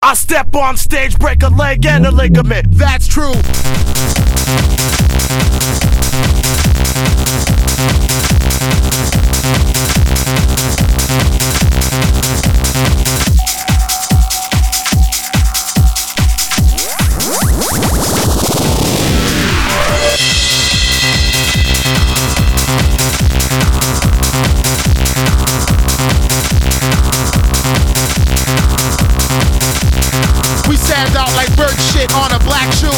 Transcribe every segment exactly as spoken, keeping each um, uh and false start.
I step on stage, break a leg and a ligament. That's true. We stand out like bird shit on a black shoe.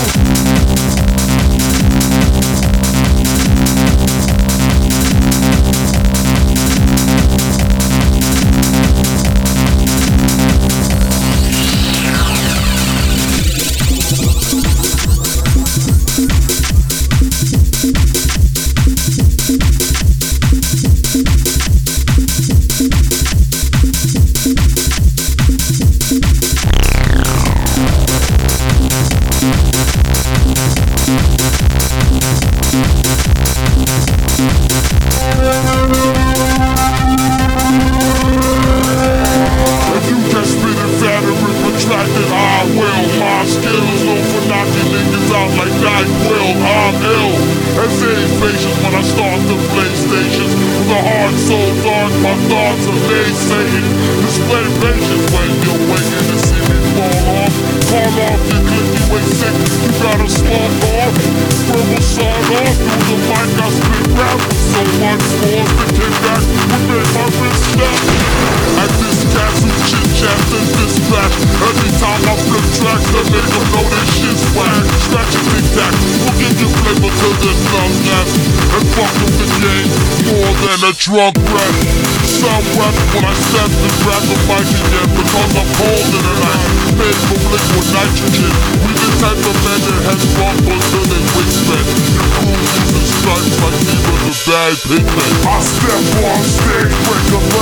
Drunk rap, some rap when I step and grab the mic again. Because I'm cold in the night, made from liquid nitrogen. We the type of men that has bumpers till they waistband. Your crew using stripes like he was a bad pigment. I step on stage, break a leg